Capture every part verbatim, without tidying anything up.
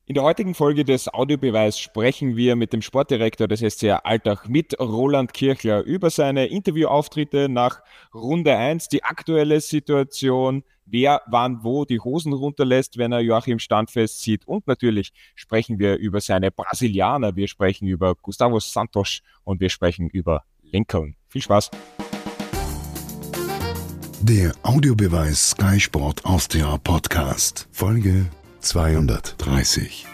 In der heutigen Folge des Audiobeweis sprechen wir mit dem Sportdirektor des S C R Altach, mit Roland Kirchler, über seine Interviewauftritte nach Runde eins, die aktuelle Situation, wer wann wo die Hosen runterlässt, wenn er Joachim Standfest sieht. Und natürlich sprechen wir über seine Brasilianer, wir sprechen über Gustavo Santos und wir sprechen über Lincoln. Viel Spaß! Der Audiobeweis Sky Sport Austria Podcast, Folge zweihundertdreißig.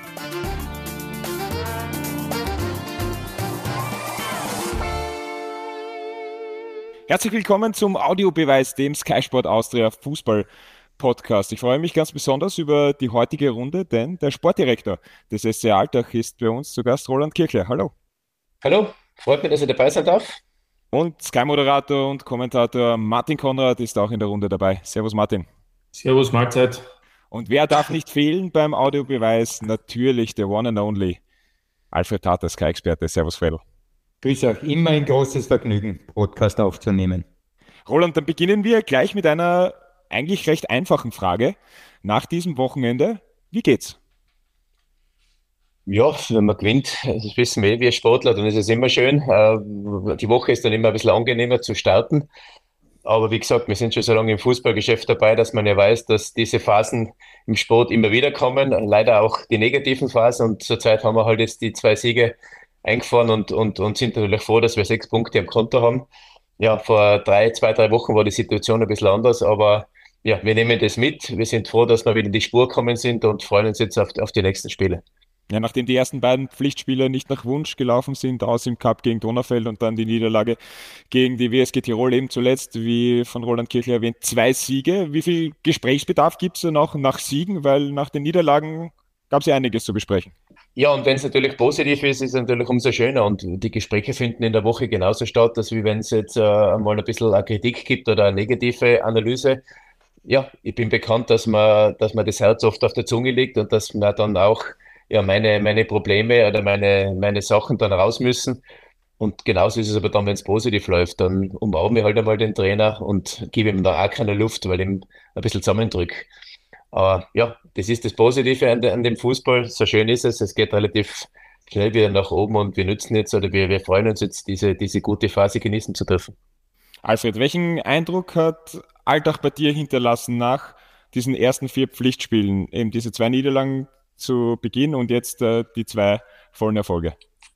Herzlich willkommen zum Audiobeweis, dem Sky Sport Austria Fußball Podcast. Ich freue mich ganz besonders über die heutige Runde, denn der Sportdirektor des S C Altach ist bei uns zu Gast, Roland Kirchler. Hallo. Hallo, freut mich, dass ich dabei sein darf. Und Sky-Moderator und Kommentator Martin Konrad ist auch in der Runde dabei. Servus Martin. Servus, Mahlzeit. Und wer darf nicht fehlen beim Audiobeweis? Natürlich der One and Only Alfred Tater, Sky-Experte. Servus, Fredl. Grüß euch, immer ein großes Vergnügen, Podcast aufzunehmen. Roland, dann beginnen wir gleich mit einer eigentlich recht einfachen Frage. Nach diesem Wochenende, wie geht's? Ja, wenn man gewinnt, das wissen wir, wir Sportler, dann ist es immer schön. Äh, Die Woche ist dann immer ein bisschen angenehmer zu starten. Aber wie gesagt, wir sind schon so lange im Fußballgeschäft dabei, dass man ja weiß, dass diese Phasen im Sport immer wieder kommen. Leider auch die negativen Phasen. Und zurzeit haben wir halt jetzt die zwei Siege eingefahren und, und, und sind natürlich froh, dass wir sechs Punkte am Konto haben. Ja, vor drei, zwei, drei Wochen war die Situation ein bisschen anders, aber ja, wir nehmen das mit. Wir sind froh, dass wir wieder in die Spur gekommen sind und freuen uns jetzt auf, auf die nächsten Spiele. Ja, nachdem die ersten beiden Pflichtspiele nicht nach Wunsch gelaufen sind, aus im Cup gegen Donaufeld und dann die Niederlage gegen die W S G Tirol eben zuletzt, wie von Roland Kirchler erwähnt, zwei Siege. Wie viel Gesprächsbedarf gibt es noch nach Siegen? Weil nach den Niederlagen gab es ja einiges zu besprechen. Ja, und wenn es natürlich positiv ist, ist es natürlich umso schöner. Und die Gespräche finden in der Woche genauso statt, als wie wenn es jetzt äh, mal ein bisschen eine Kritik gibt oder eine negative Analyse. Ja, ich bin bekannt, dass man, dass man das Herz oft auf der Zunge liegt und dass man dann auch ja, meine, meine Probleme oder meine, meine Sachen dann raus müssen. Und genauso ist es aber dann, wenn es positiv läuft, dann umarme ich halt einmal den Trainer und gebe ihm da auch keine Luft, weil ich ihn ein bisschen zusammendrücke. Aber ja, das ist das Positive an, de, an dem Fußball. So schön ist es. Es geht relativ schnell wieder nach oben und wir nützen jetzt oder wir, wir freuen uns jetzt, diese, diese gute Phase genießen zu dürfen. Alfred, welchen Eindruck hat Altach bei dir hinterlassen nach diesen ersten vier Pflichtspielen? Eben diese zwei Niederlagen zu Beginn und jetzt äh, die zwei vollen Erfolge.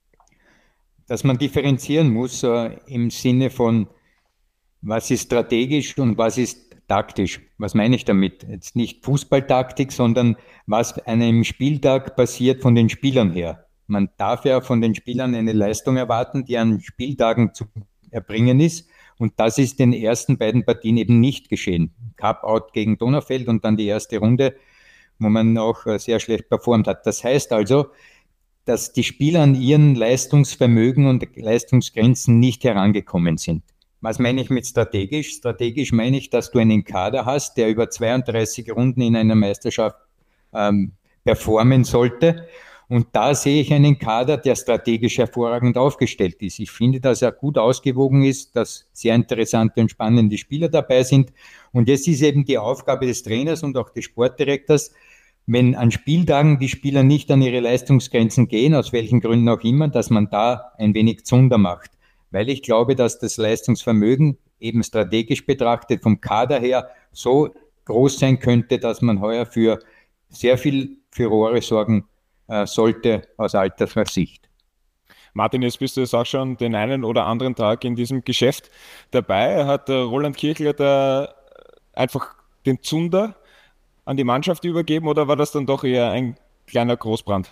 Dass man differenzieren muss äh, im Sinne von, was ist strategisch und was ist taktisch. Was meine ich damit? Jetzt nicht Fußballtaktik, sondern was an einem Spieltag passiert von den Spielern her. Man darf ja von den Spielern eine Leistung erwarten, die an Spieltagen zu erbringen ist. Und das ist in den ersten beiden Partien eben nicht geschehen. Cup-Out gegen Donaufeld und dann die erste Runde, wo man auch sehr schlecht performt hat. Das heißt also, dass die Spieler an ihren Leistungsvermögen und Leistungsgrenzen nicht herangekommen sind. Was meine ich mit strategisch? Strategisch meine ich, dass du einen Kader hast, der über zweiunddreißig Runden in einer Meisterschaft ähm, performen sollte. Und da sehe ich einen Kader, der strategisch hervorragend aufgestellt ist. Ich finde, dass er gut ausgewogen ist, dass sehr interessante und spannende Spieler dabei sind. Und jetzt ist eben die Aufgabe des Trainers und auch des Sportdirektors, wenn an Spieltagen die Spieler nicht an ihre Leistungsgrenzen gehen, aus welchen Gründen auch immer, dass man da ein wenig Zunder macht. Weil ich glaube, dass das Leistungsvermögen eben strategisch betrachtet vom Kader her so groß sein könnte, dass man heuer für sehr viel Furore sorgen äh, sollte aus Alterscher Sicht. Martin, jetzt bist du jetzt auch schon den einen oder anderen Tag in diesem Geschäft dabei. Hat der Roland Kirchler da einfach den Zunder an die Mannschaft übergeben oder war das dann doch eher ein kleiner Großbrand?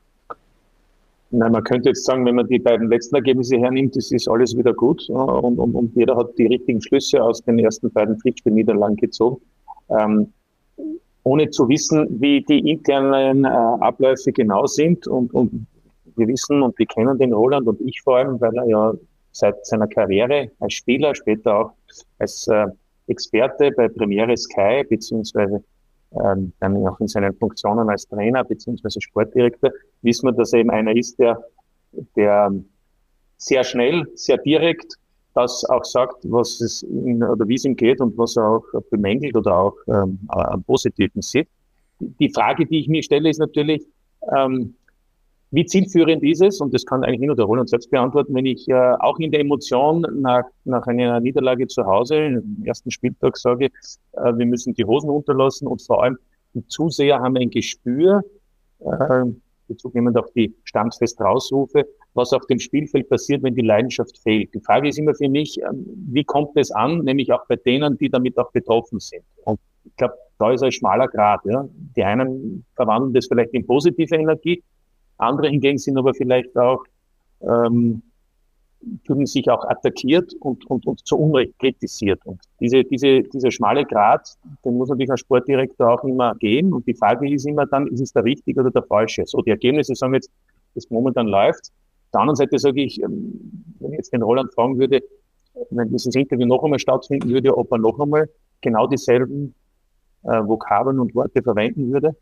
Nein, man könnte jetzt sagen, wenn man die beiden letzten Ergebnisse hernimmt, das ist alles wieder gut ja, und, und, und jeder hat die richtigen Schlüsse aus den ersten beiden Pflichtspielniederlagen gezogen. Ähm, ohne zu wissen, wie die internen äh, Abläufe genau sind und, und wir wissen und wir kennen den Roland und ich vor allem, weil er ja seit seiner Karriere als Spieler, später auch als äh, Experte bei Premiere Sky beziehungsweise ähm, dann auch in seinen Funktionen als Trainer beziehungsweise Sportdirektor, wissen wir, dass er eben einer ist, der, der sehr schnell, sehr direkt das auch sagt, was es ihm, oder wie es ihm geht und was er auch bemängelt oder auch ähm, am Positiven sieht. Die Frage, die ich mir stelle, ist natürlich, Ähm, wie zielführend ist es, und das kann eigentlich nur der Roland selbst beantworten, wenn ich äh, auch in der Emotion nach, nach einer Niederlage zu Hause, im ersten Spieltag sage, äh, wir müssen die Hosen runterlassen und vor allem die Zuseher haben ein Gespür, äh, Bezug nehmend auf die Standfest-Rausrufe, was auf dem Spielfeld passiert, wenn die Leidenschaft fehlt. Die Frage ist immer für mich, ähm, wie kommt es an, nämlich auch bei denen, die damit auch betroffen sind. Und ich glaube, da ist ein schmaler Grat. Ja. Die einen verwandeln das vielleicht in positive Energie, andere hingegen sind aber vielleicht auch, ähm, fühlen sich auch attackiert und, und, und zu Unrecht kritisiert. Und diese, diese, dieser schmale Grat, den muss natürlich ein Sportdirektor auch immer gehen. Und die Frage ist immer dann, ist es der richtige oder der falsche? So, die Ergebnisse sagen jetzt, das momentan läuft. Auf der anderen Seite sage ich, wenn ich jetzt den Roland fragen würde, wenn dieses Interview noch einmal stattfinden würde, ob er noch einmal genau dieselben äh, Vokabeln und Worte verwenden würde.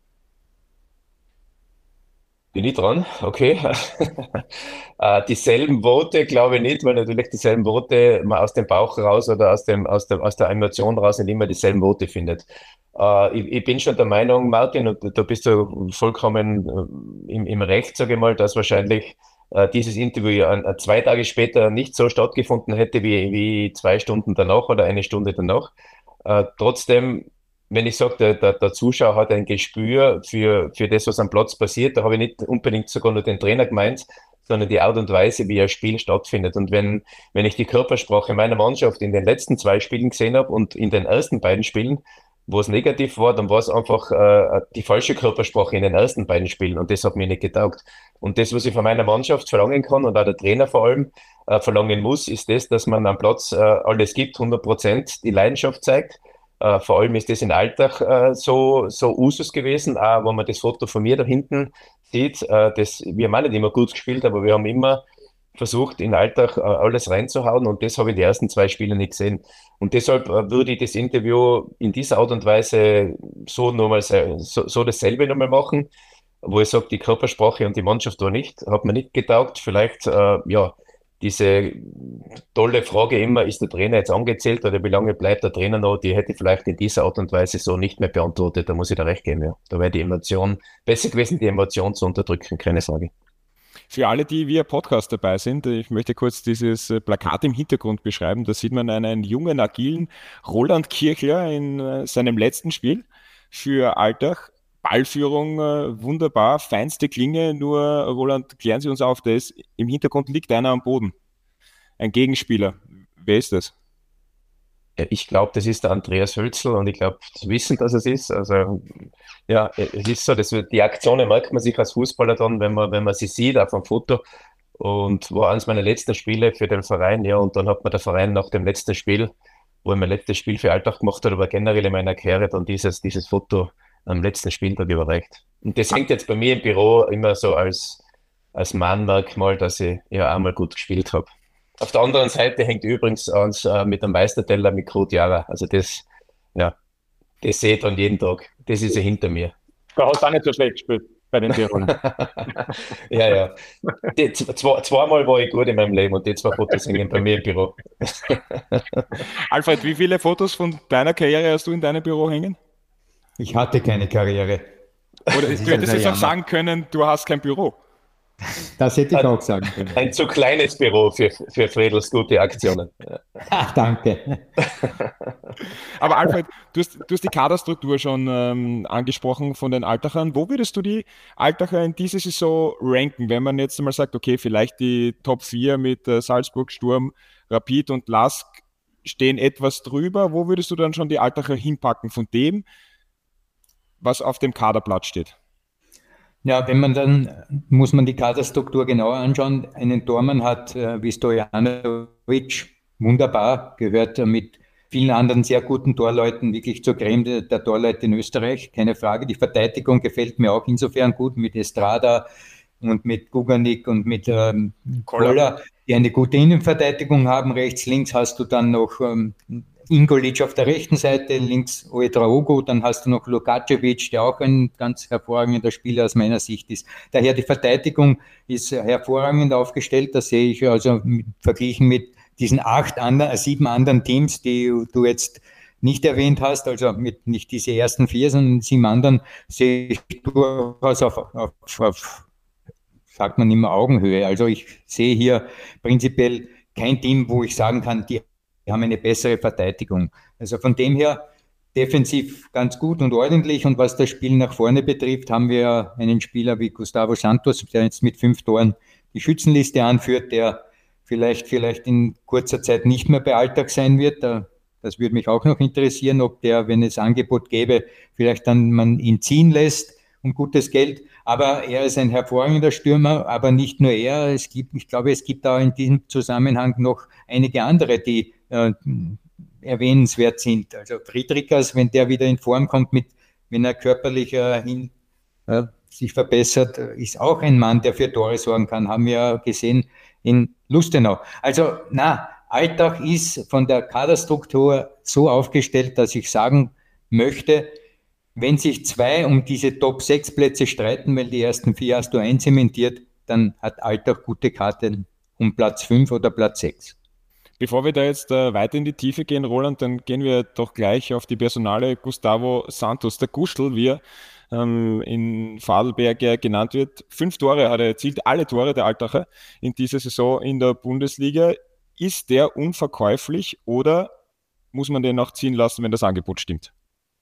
Bin ich dran? Okay. äh, dieselben Worte glaube ich nicht, weil natürlich dieselben Worte man aus dem Bauch raus oder aus dem, aus der, aus der Emotion raus nicht immer dieselben Worte findet. Äh, ich, ich bin schon der Meinung, Martin, und da bist du vollkommen äh, im, im Recht, sage ich mal, dass wahrscheinlich äh, dieses Interview an, an zwei Tage später nicht so stattgefunden hätte wie, wie zwei Stunden danach oder eine Stunde danach. Äh, trotzdem, wenn ich sage, der, der, der Zuschauer hat ein Gespür für, für das, was am Platz passiert, da habe ich nicht unbedingt sogar nur den Trainer gemeint, sondern die Art und Weise, wie ein Spiel stattfindet. Und wenn, wenn ich die Körpersprache meiner Mannschaft in den letzten zwei Spielen gesehen habe und in den ersten beiden Spielen, wo es negativ war, dann war es einfach äh, die falsche Körpersprache in den ersten beiden Spielen und das hat mir nicht getaugt. Und das, was ich von meiner Mannschaft verlangen kann und auch der Trainer vor allem äh, verlangen muss, ist das, dass man am Platz äh, alles gibt, hundert Prozent die Leidenschaft zeigt. Uh, vor allem ist das im Alltag uh, so, so Usus gewesen, auch wenn man das Foto von mir da hinten sieht. Uh, das, wir haben auch nicht immer gut gespielt, aber wir haben immer versucht, in den Alltag uh, alles reinzuhauen und das habe ich in den ersten zwei Spielen nicht gesehen. Und deshalb uh, würde ich das Interview in dieser Art und Weise so, nochmal, so, so dasselbe nochmal machen, wo ich sage, die Körpersprache und die Mannschaft war nicht, hat mir nicht getaugt. Vielleicht, uh, ja, diese tolle Frage immer, ist der Trainer jetzt angezählt oder wie lange bleibt der Trainer noch, die hätte ich vielleicht in dieser Art und Weise so nicht mehr beantwortet, da muss ich da recht geben, ja. Da wäre die Emotion besser gewesen, die Emotion zu unterdrücken, keine Frage. Für alle, die via Podcast dabei sind, ich möchte kurz dieses Plakat im Hintergrund beschreiben, da sieht man einen jungen, agilen Roland Kirchler in seinem letzten Spiel für Altach. Ballführung äh, wunderbar, feinste Klinge, nur Roland, klären Sie uns auf, da ist, im Hintergrund liegt einer am Boden. Ein Gegenspieler. Wer ist das? Ja, ich glaube, das ist der Andreas Hölzl und ich glaube, zu wissen, dass es ist. Also ja, es ist so, dass die Aktionen merkt man sich als Fußballer dann, wenn man, wenn man sie sieht auf einem Foto. Und war eines meiner letzten Spiele für den Verein, ja, und dann hat mir der Verein nach dem letzten Spiel, wo ich mein letztes Spiel für Altach gemacht habe, aber generell in meiner Karriere dann dieses, dieses Foto am letzten Spieltag überreicht. Und das hängt jetzt bei mir im Büro immer so als, als Mahnmerkmal, dass ich ja einmal gut gespielt habe. Auf der anderen Seite hängt übrigens eins äh, mit einem Meisterteller mit Kurt Jara. Also das, ja, das sehe ich dann jeden Tag. Das ist ja hinter mir. Da hast du auch nicht so schlecht gespielt bei den Tirolern. ja, ja. Die, zwei, zweimal war ich gut in meinem Leben und die zwei Fotos hängen bei mir im Büro. Alfred, wie viele Fotos von deiner Karriere hast du in deinem Büro hängen? Ich hatte keine Karriere. Oder du hättest jetzt auch sagen können, du hast kein Büro. Das hätte ich auch sagen können. Ein zu kleines Büro für, für Friedels gute Aktionen. Ach, danke. Aber Alfred, du hast, du hast die Kaderstruktur schon ähm, angesprochen von den Altachern. Wo würdest du die Altacher in dieser Saison ranken, wenn man jetzt mal sagt, okay, vielleicht die Top vier mit äh, Salzburg, Sturm, Rapid und Lask stehen etwas drüber. Wo würdest du dann schon die Altacher hinpacken von dem, was auf dem Kaderblatt steht? Ja, wenn man dann, muss man die Kaderstruktur genauer anschauen. Einen Tormann hat äh, wie Stojanovic, wunderbar, gehört äh, mit vielen anderen sehr guten Torleuten wirklich zur Creme der, der Torleute in Österreich, keine Frage. Die Verteidigung gefällt mir auch insofern gut mit Estrada und mit Guganik und mit ähm, Koller, die eine gute Innenverteidigung haben. Rechts, links hast du dann noch ähm, Ingolic auf der rechten Seite, links Ouedraogo, dann hast du noch Lukacevic, der auch ein ganz hervorragender Spieler aus meiner Sicht ist. Daher die Verteidigung ist hervorragend aufgestellt, das sehe ich also mit, verglichen mit diesen acht anderen, sieben anderen Teams, die du jetzt nicht erwähnt hast, also mit nicht diese ersten vier, sondern sieben anderen, sehe ich durchaus auf, auf, auf, sagt man immer, Augenhöhe. Also ich sehe hier prinzipiell kein Team, wo ich sagen kann, die haben eine bessere Verteidigung. Also von dem her defensiv ganz gut und ordentlich. Und was das Spiel nach vorne betrifft, haben wir einen Spieler wie Gustavo Santos, der jetzt mit fünf Toren die Schützenliste anführt, der vielleicht, vielleicht in kurzer Zeit nicht mehr bei Alltag sein wird. Das würde mich auch noch interessieren, ob der, wenn es Angebot gäbe, vielleicht dann man ihn ziehen lässt um gutes Geld. Aber er ist ein hervorragender Stürmer, aber nicht nur er. Es gibt, ich glaube, es gibt auch in diesem Zusammenhang noch einige andere, die äh, erwähnenswert sind. Also Friedrichs, wenn der wieder in Form kommt, mit, wenn er körperlich äh, hin, äh, sich verbessert, ist auch ein Mann, der für Tore sorgen kann. Haben wir ja gesehen in Lustenau. Also, na, Alltag ist von der Kaderstruktur so aufgestellt, dass ich sagen möchte, wenn sich zwei um diese Top sechs Plätze streiten, weil die ersten vier hast du einzementiert, dann hat Alltag gute Karten um Platz fünf oder Platz sechs. Bevor wir da jetzt äh, weiter in die Tiefe gehen, Roland, dann gehen wir doch gleich auf die Personale Gustavo Santos, der Guschl, wie er ähm, in Vorarlberg ja genannt wird. Fünf Tore hat er erzielt, alle Tore der Altacher in dieser Saison in der Bundesliga. Ist der unverkäuflich oder muss man den noch ziehen lassen, wenn das Angebot stimmt?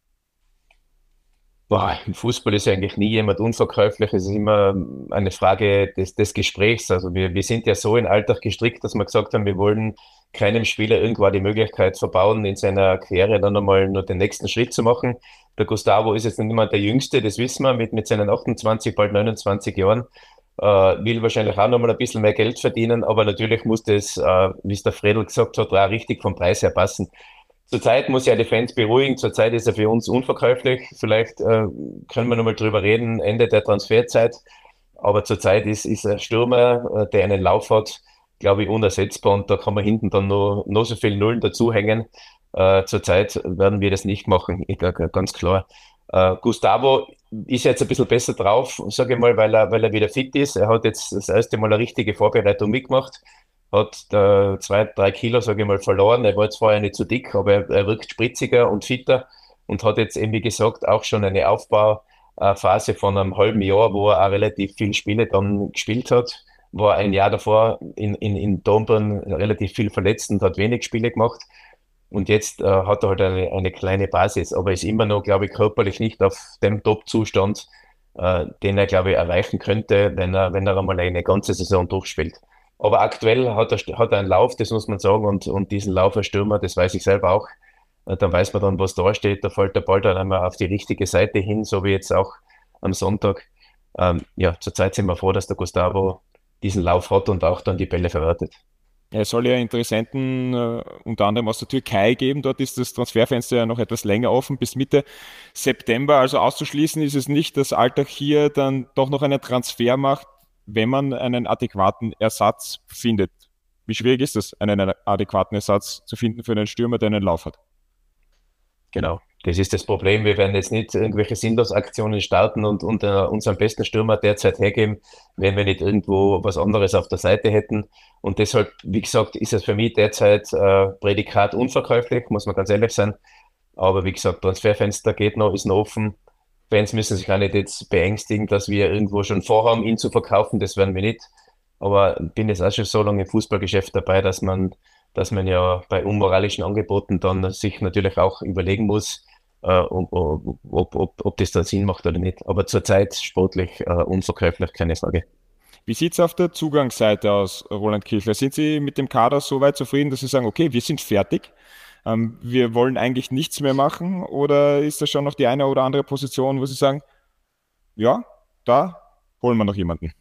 Boah, im Fußball ist eigentlich nie jemand unverkäuflich. Es ist immer eine Frage des, des Gesprächs. Also wir, wir sind ja so in Alltag gestrickt, dass wir gesagt haben, wir wollen keinem Spieler irgendwann die Möglichkeit verbauen, in seiner Karriere dann einmal nur den nächsten Schritt zu machen. Der Gustavo ist jetzt nicht immer der Jüngste, das wissen wir, mit, mit seinen achtundzwanzig, bald neunundzwanzig Jahren. Äh, will wahrscheinlich auch noch mal ein bisschen mehr Geld verdienen, aber natürlich muss das, äh, wie es der Fredl gesagt hat, auch richtig vom Preis her passen. Zurzeit muss ja die Fans beruhigen, zurzeit ist er für uns unverkäuflich. Vielleicht äh, können wir noch mal drüber reden, Ende der Transferzeit. Aber zurzeit ist, ist ein Stürmer, äh, der einen Lauf hat, glaube ich, unersetzbar und da kann man hinten dann noch, noch so viele Nullen dazuhängen. Äh, zurzeit werden wir das nicht machen, ich, äh, ganz klar. Äh, Gustavo ist jetzt ein bisschen besser drauf, sage ich mal, weil er, weil er wieder fit ist. Er hat jetzt das erste Mal eine richtige Vorbereitung mitgemacht, hat äh, zwei, drei Kilo, sage ich mal, verloren. Er war jetzt vorher nicht zu dick, aber er, er wirkt spritziger und fitter und hat jetzt eben, wie gesagt, auch schon eine Aufbauphase von einem halben Jahr, wo er auch relativ viele Spiele dann gespielt hat. War ein Jahr davor in, in, in Dornbirn relativ viel verletzt und hat wenig Spiele gemacht. Und jetzt äh, hat er halt eine, eine kleine Basis, aber ist immer noch, glaube ich, körperlich nicht auf dem Top-Zustand, äh, den er, glaube ich, erreichen könnte, wenn er, wenn er einmal eine ganze Saison durchspielt. Aber aktuell hat er, hat er einen Lauf, das muss man sagen, und, und diesen Lauf als Stürmer, das weiß ich selber auch. Äh, dann weiß man dann, was da steht, da fällt der Ball dann einmal auf die richtige Seite hin, so wie jetzt auch am Sonntag. Ähm, ja, zurzeit sind wir froh, dass der Gustavo diesen Lauf hat und auch dann die Bälle verwertet. Ja, es soll ja Interessenten äh, unter anderem aus der Türkei geben. Dort ist das Transferfenster ja noch etwas länger offen, bis Mitte September. Also auszuschließen ist es nicht, dass Alltag hier dann doch noch einen Transfer macht, wenn man einen adäquaten Ersatz findet. Wie schwierig ist es, einen adäquaten Ersatz zu finden für einen Stürmer, der einen Lauf hat? Genau, das ist das Problem. Wir werden jetzt nicht irgendwelche Sinnlosaktionen starten und, und uh, unseren besten Stürmer derzeit hergeben, wenn wir nicht irgendwo was anderes auf der Seite hätten. Und deshalb, wie gesagt, ist es für mich derzeit äh, Prädikat unverkäuflich, muss man ganz ehrlich sein. Aber wie gesagt, Transferfenster geht noch, ist noch offen. Fans müssen sich auch nicht jetzt beängstigen, dass wir irgendwo schon vorhaben, ihn zu verkaufen. Das werden wir nicht. Aber bin jetzt auch schon so lange im Fußballgeschäft dabei, dass man, dass man ja bei unmoralischen Angeboten dann sich natürlich auch überlegen muss, äh, ob, ob, ob, ob das dann Sinn macht oder nicht. Aber zurzeit sportlich äh, unverkäuflich, keine Frage. Wie sieht es auf der Zugangsseite aus, Roland Kirchler? Sind Sie mit dem Kader so weit zufrieden, dass Sie sagen, okay, wir sind fertig, ähm, wir wollen eigentlich nichts mehr machen? Oder ist da schon noch die eine oder andere Position, wo Sie sagen, ja, da holen wir noch jemanden?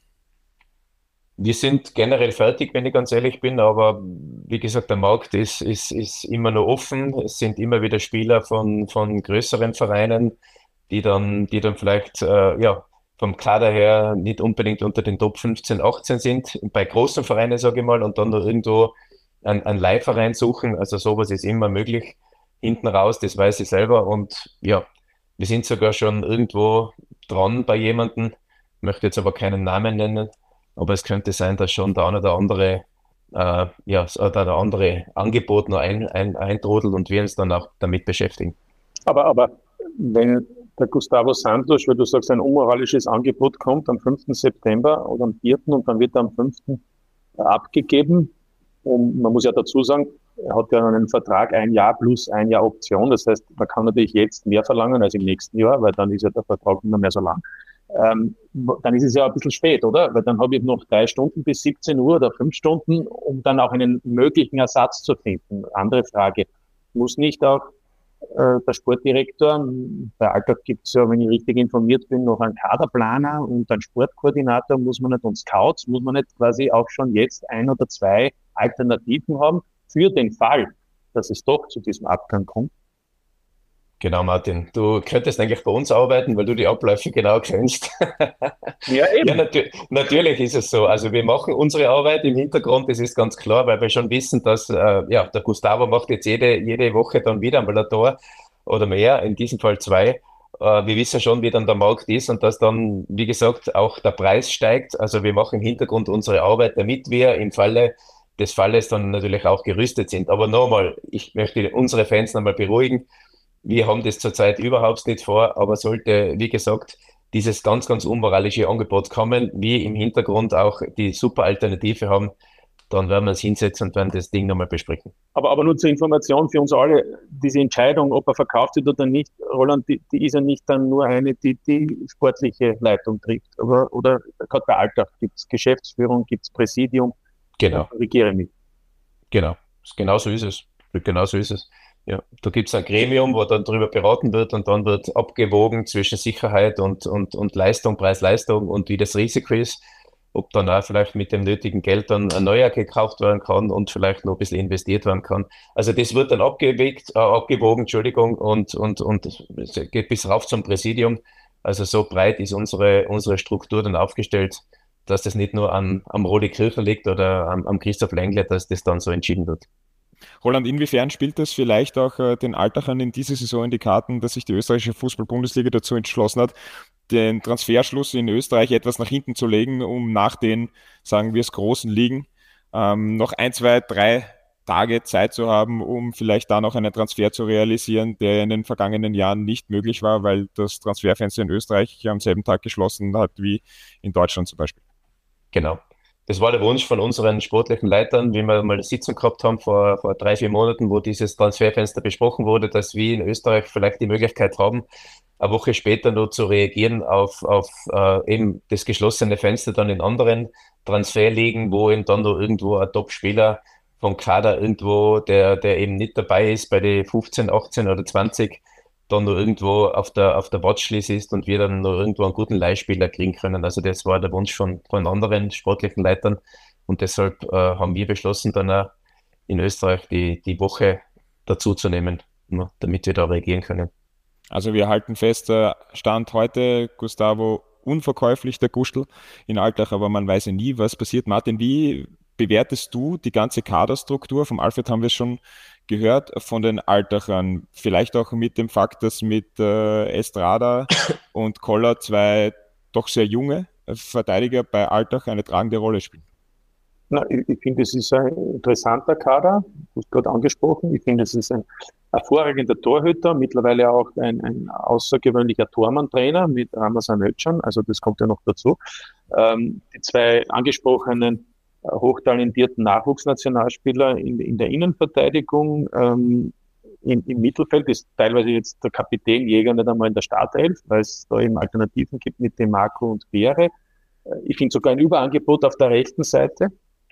Wir sind generell fertig, wenn ich ganz ehrlich bin, aber wie gesagt, der Markt ist, ist, ist immer noch offen. Es sind immer wieder Spieler von, von größeren Vereinen, die dann, die dann vielleicht äh, ja, vom Kader her nicht unbedingt unter den Top fünfzehn, achtzehn sind, bei großen Vereinen, sage ich mal, und dann noch irgendwo einen, einen Leihverein suchen. Also sowas ist immer möglich. Hinten raus, das weiß ich selber. Und ja, wir sind sogar schon irgendwo dran bei jemandem, möchte jetzt aber keinen Namen nennen. Aber es könnte sein, dass schon der eine oder andere äh, ja, so der andere Angebot noch ein, ein, eintrodelt und wir uns dann auch damit beschäftigen. Aber, aber wenn der Gustavo Santos, weil du sagst, ein unmoralisches Angebot kommt am fünften September oder am vierten und dann wird er am fünften abgegeben. Und man muss ja dazu sagen, er hat ja einen Vertrag ein Jahr plus ein Jahr Option. Das heißt, man kann natürlich jetzt mehr verlangen als im nächsten Jahr, weil dann ist ja der Vertrag nicht mehr so lang. Ähm, dann ist es ja ein bisschen spät, oder? Weil dann habe ich noch drei Stunden bis siebzehn Uhr oder fünf Stunden, um dann auch einen möglichen Ersatz zu finden. Andere Frage. Muss nicht auch äh, der Sportdirektor, bei Alltag gibt es ja, wenn ich richtig informiert bin, noch einen Kaderplaner und einen Sportkoordinator, muss man nicht, und Scouts, muss man nicht quasi auch schon jetzt ein oder zwei Alternativen haben für den Fall, dass es doch zu diesem Abgang kommt? Genau, Martin. Du könntest eigentlich bei uns arbeiten, weil du die Abläufe genau kennst. Ja, eben. Ja, natür natürlich ist es so. Also wir machen unsere Arbeit im Hintergrund, das ist ganz klar, weil wir schon wissen, dass äh, ja, der Gustavo macht jetzt jede, jede Woche dann wieder einmal ein Tor oder mehr, in diesem Fall zwei. Äh, wir wissen schon, wie dann der Markt ist und dass dann, wie gesagt, auch der Preis steigt. Also wir machen im Hintergrund unsere Arbeit, damit wir im Falle des Falles dann natürlich auch gerüstet sind. Aber nochmal, ich möchte unsere Fans nochmal beruhigen. Wir haben das zurzeit überhaupt nicht vor, aber sollte, wie gesagt, dieses ganz, ganz unmoralische Angebot kommen, wir im Hintergrund auch die super Alternative haben, dann werden wir uns hinsetzen und werden das Ding nochmal besprechen. Aber, aber nur zur Information für uns alle, diese Entscheidung, ob er verkauft wird oder nicht, Roland, die, die ist ja nicht dann nur eine, die die sportliche Leitung trifft. Aber, oder gerade bei Alltag gibt es Geschäftsführung, gibt es Präsidium, Genau, regiere mich. genau. Genau so ist es. Genau so ist es. Ja, da gibt es ein Gremium, wo dann darüber beraten wird und dann wird abgewogen zwischen Sicherheit und, und, und Leistung, Preis-Leistung und wie das Risiko ist, ob dann auch vielleicht mit dem nötigen Geld dann ein neuer gekauft werden kann und vielleicht noch ein bisschen investiert werden kann. Also das wird dann abgewegt, äh, abgewogen, Entschuldigung, und, und, und es geht bis rauf zum Präsidium. Also so breit ist unsere, unsere Struktur dann aufgestellt, dass das nicht nur an, am Rudi Kircher liegt oder am, am Christoph Längler, dass das dann so entschieden wird. Roland, inwiefern spielt das vielleicht auch äh, den Alltagern in dieser Saison in die Karten, dass sich die österreichische Fußball-Bundesliga dazu entschlossen hat, den Transferschluss in Österreich etwas nach hinten zu legen, um nach den, sagen wir es, großen Ligen ähm, noch ein, zwei, drei Tage Zeit zu haben, um vielleicht da noch einen Transfer zu realisieren, der in den vergangenen Jahren nicht möglich war, weil das Transferfenster in Österreich am selben Tag geschlossen hat wie in Deutschland zum Beispiel. Genau. Das war der Wunsch von unseren sportlichen Leitern, wie wir mal eine Sitzung gehabt haben vor, vor drei, vier Monaten, wo dieses Transferfenster besprochen wurde, dass wir in Österreich vielleicht die Möglichkeit haben, eine Woche später nur zu reagieren auf, auf äh, eben das geschlossene Fenster dann in anderen Transferligen, wo eben dann nur irgendwo ein Top-Spieler vom Kader irgendwo, der, der eben nicht dabei ist bei den fünfzehn, achtzehn oder zwanzig, dann nur irgendwo auf der, auf der Watchlist ist und wir dann nur irgendwo einen guten Leihspieler kriegen können. Also das war der Wunsch von, von anderen sportlichen Leitern und deshalb äh, haben wir beschlossen, dann auch in Österreich die, die Woche dazu zu nehmen, ne, damit wir da reagieren können. Also wir halten fest, äh, Stand heute, Gustavo, unverkäuflich der Gustl in Alltag, aber man weiß ja nie, was passiert. Martin, wie bewertest du die ganze Kaderstruktur? Vom Alfred haben wir es schon gehört, von den Altachern. Vielleicht auch mit dem Fakt, dass mit äh, Estrada und Koller zwei doch sehr junge Verteidiger bei Alltag eine tragende Rolle spielen. Na, ich, ich finde, es ist ein interessanter Kader, du hast gerade angesprochen. Ich finde, es ist ein hervorragender Torhüter, mittlerweile auch ein, ein außergewöhnlicher Tormann-Trainer mit Ramazan Özcan, also das kommt ja noch dazu. Ähm, die zwei angesprochenen äh, hochtalentierten Nachwuchsnationalspieler in, in der Innenverteidigung, ähm, in, im Mittelfeld ist teilweise jetzt der Kapitän Jäger nicht einmal in der Startelf, weil es da eben Alternativen gibt mit dem Marco und Beere. Ich finde sogar ein Überangebot auf der rechten Seite.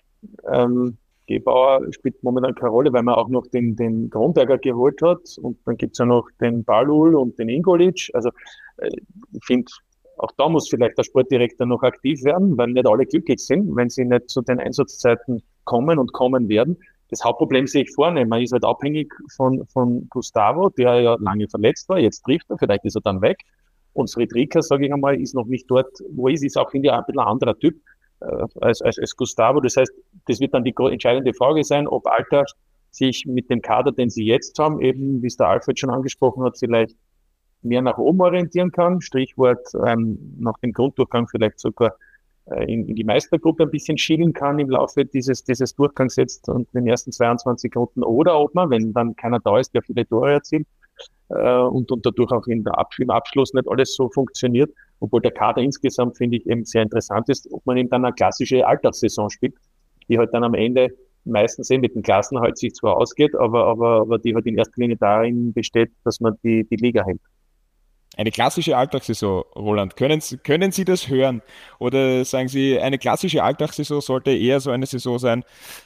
Ähm, Gebauer spielt momentan keine Rolle, weil man auch noch den, den Kronberger geholt hat und dann gibt's ja noch den Balul und den Ingolic. Also äh, ich finde, auch da muss vielleicht der Sportdirektor noch aktiv werden, weil nicht alle glücklich sind, wenn sie nicht zu den Einsatzzeiten kommen und kommen werden. Das Hauptproblem sehe ich vorne. Man ist halt abhängig von, von Gustavo, der ja lange verletzt war. Jetzt trifft er, vielleicht ist er dann weg. Und Friedrika, sage ich einmal, ist noch nicht dort, wo er ist, ist auch, finde ich, ein bisschen ein anderer Typ äh, als, als, als Gustavo. Das heißt, das wird dann die entscheidende Frage sein, ob Alltag sich mit dem Kader, den sie jetzt haben, eben, wie es der Alfred schon angesprochen hat, vielleicht mehr nach oben orientieren kann. Stichwort ähm, nach dem Grunddurchgang vielleicht sogar in, in die Meistergruppe ein bisschen schielen kann im Laufe dieses, dieses Durchgangs jetzt und den ersten zweiundzwanzig Runden, oder ob man, wenn dann keiner da ist, der viele Tore erzielt, äh, und, und dadurch auch in der Absch- im Abschluss nicht alles so funktioniert, obwohl der Kader insgesamt, finde ich, eben sehr interessant ist, ob man eben dann eine klassische Alltagssaison spielt, die halt dann am Ende meistens eh mit dem Klassenerhalt sich zwar ausgeht, aber, aber, aber die halt in erster Linie darin besteht, dass man die, die Liga hält. Eine klassische Alltagssaison, Roland, können, Sie- können Sie das hören? Oder sagen Sie, eine klassische Alltagssaison sollte eher so eine Saison sein,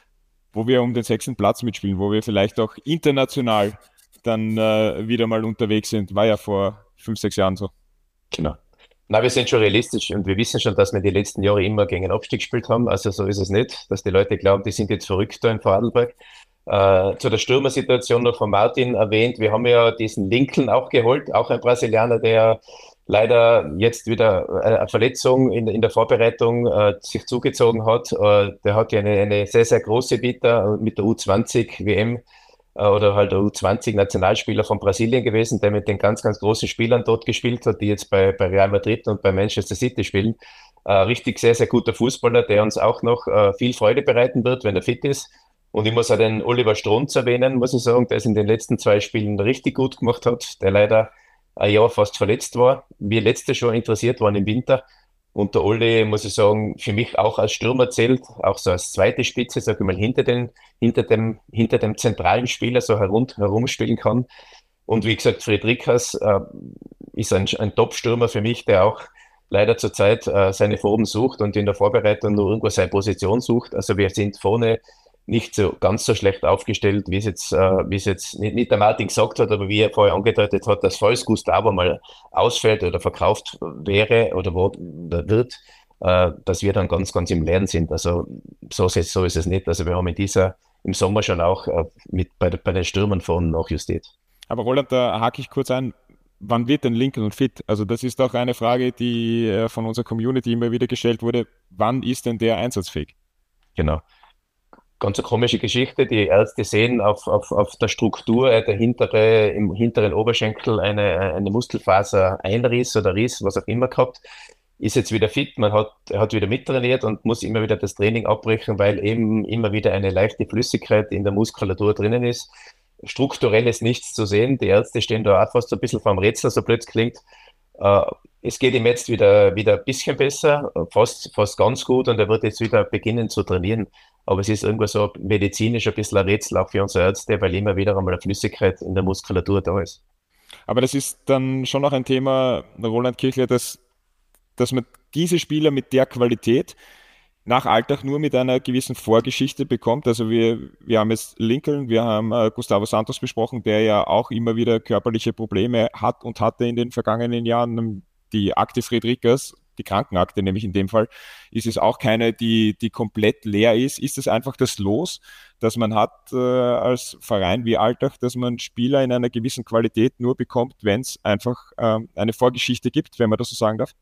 wo wir um den sechsten Platz mitspielen, wo wir vielleicht auch international dann äh, wieder mal unterwegs sind? War ja vor fünf, sechs Jahren so. Genau. Na, wir sind schon realistisch und wir wissen schon, dass wir die letzten Jahre immer gegen den Abstieg gespielt haben. Also so ist es nicht, dass die Leute glauben, die sind jetzt verrückt da in Vorarlberg. Äh, zu der Stürmersituation noch von Martin erwähnt. Wir haben ja diesen Lincoln auch geholt, auch ein Brasilianer, der leider jetzt wieder eine Verletzung in, in der Vorbereitung äh, sich zugezogen hat. Äh, der hat ja eine, eine sehr, sehr große Vita mit der U zwanzig W M äh, oder halt der U zwanzig Nationalspieler von Brasilien gewesen, der mit den ganz, ganz großen Spielern dort gespielt hat, die jetzt bei, bei Real Madrid und bei Manchester City spielen. Äh, richtig sehr, sehr guter Fußballer, der uns auch noch äh, viel Freude bereiten wird, wenn er fit ist. Und ich muss auch den Oliver Strunz erwähnen, muss ich sagen, der es in den letzten zwei Spielen richtig gut gemacht hat, der leider ein Jahr fast verletzt war. Wir letztes schon interessiert waren im Winter. Und der Olli, muss ich sagen, für mich auch als Stürmer zählt, auch so als zweite Spitze, sag ich mal, hinter den, hinter dem, hinter dem zentralen Spieler so herum, herumspielen kann. Und wie gesagt, Friedrichs äh, ist ein, ein Top-Stürmer für mich, der auch leider zurzeit äh, seine Form sucht und in der Vorbereitung nur irgendwo seine Position sucht. Also wir sind vorne nicht so ganz so schlecht aufgestellt, wie es jetzt, äh, wie es jetzt nicht, nicht der Martin gesagt hat, aber wie er vorher angedeutet hat, dass falls Gustavo mal ausfällt oder verkauft wäre oder, wo, oder wird, äh, dass wir dann ganz, ganz im Lernen sind. Also so, ist- so ist es nicht. Also wir haben in dieser im Sommer schon auch äh, mit bei, bei den Stürmern vorne nachjustiert. Aber Roland, da hake ich kurz ein. Wann wird denn Lincoln fit? Also das ist doch eine Frage, die äh, von unserer Community immer wieder gestellt wurde. Wann ist denn der einsatzfähig? Genau. Ganz eine komische Geschichte. Die Ärzte sehen auf, auf, auf der Struktur äh, der hintere, im hinteren Oberschenkel eine, eine Muskelfaser-Einriss oder Riss, was auch immer gehabt. Ist jetzt wieder fit. Man hat, er hat wieder mittrainiert und muss immer wieder das Training abbrechen, weil eben immer wieder eine leichte Flüssigkeit in der Muskulatur drinnen ist. Strukturell ist nichts zu sehen. Die Ärzte stehen da auch fast so ein bisschen vor dem Rätsel, so blöd es klingt. Äh, Es geht ihm jetzt wieder, wieder ein bisschen besser, fast, fast ganz gut und er wird jetzt wieder beginnen zu trainieren. Aber es ist irgendwo so medizinisch ein bisschen ein Rätsel auch für unsere Ärzte, weil immer wieder einmal eine Flüssigkeit in der Muskulatur da ist. Aber das ist dann schon noch ein Thema, Roland Kirchler, dass, dass man diese Spieler mit der Qualität nach Alltag nur mit einer gewissen Vorgeschichte bekommt. Also wir, wir haben jetzt Lincoln, wir haben äh, Gustavo Santos besprochen, der ja auch immer wieder körperliche Probleme hat und hatte in den vergangenen Jahren. Die Akte Friedrichs, die Krankenakte nämlich in dem Fall, ist es auch keine, die, die komplett leer ist. Ist es einfach das Los, das man hat äh, als Verein wie Alltag, dass man Spieler in einer gewissen Qualität nur bekommt, wenn es einfach äh, eine Vorgeschichte gibt, wenn man das so sagen darf?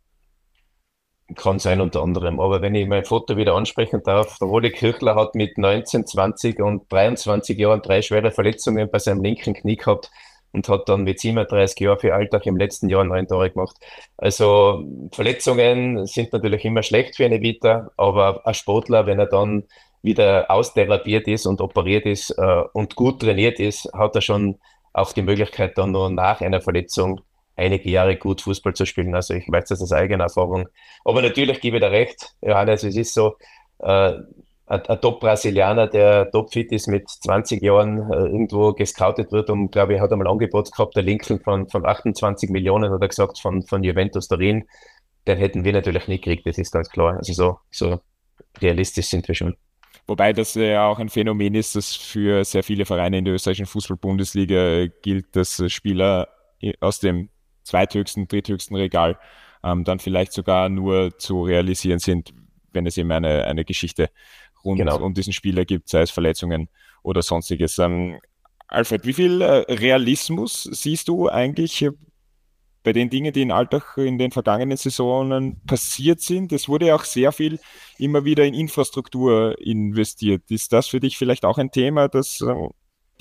Kann sein unter anderem. Aber wenn ich mein Foto wieder ansprechen darf, der Rudi Kirchler hat mit neunzehn, zwanzig und dreiundzwanzig Jahren drei schwere Verletzungen bei seinem linken Knie gehabt und hat dann mit siebenunddreißig Jahren für Alltag im letzten Jahr neun Tore gemacht. Also Verletzungen sind natürlich immer schlecht für eine Vita, aber ein Sportler, wenn er dann wieder austherapiert ist und operiert ist äh, und gut trainiert ist, hat er schon auch die Möglichkeit, dann nur nach einer Verletzung einige Jahre gut Fußball zu spielen. Also ich weiß das aus eigener Erfahrung. Aber natürlich gebe ich dir recht, Johannes, es ist so, äh, ein, ein Top-Brasilianer, der topfit ist, mit zwanzig Jahren äh, irgendwo gescoutet wird und, glaube ich, hat einmal ein Angebot gehabt, der Lincoln von, von achtundzwanzig Millionen, hat er gesagt, von, von Juventus Turin. Den hätten wir natürlich nicht gekriegt, das ist ganz klar. Also so, so realistisch sind wir schon. Wobei das ja auch ein Phänomen ist, das für sehr viele Vereine in der österreichischen Fußball-Bundesliga gilt, dass Spieler aus dem zweithöchsten, dritthöchsten Regal ähm, dann vielleicht sogar nur zu realisieren sind, wenn es eben eine, eine Geschichte rund Genau. um diesen Spieler gibt, sei es Verletzungen oder sonstiges. Ähm, Alfred, wie viel äh, Realismus siehst du eigentlich äh, bei den Dingen, die in Alltag in den vergangenen Saisonen passiert sind? Es wurde ja auch sehr viel immer wieder in Infrastruktur investiert. Ist das für dich vielleicht auch ein Thema, dass äh, die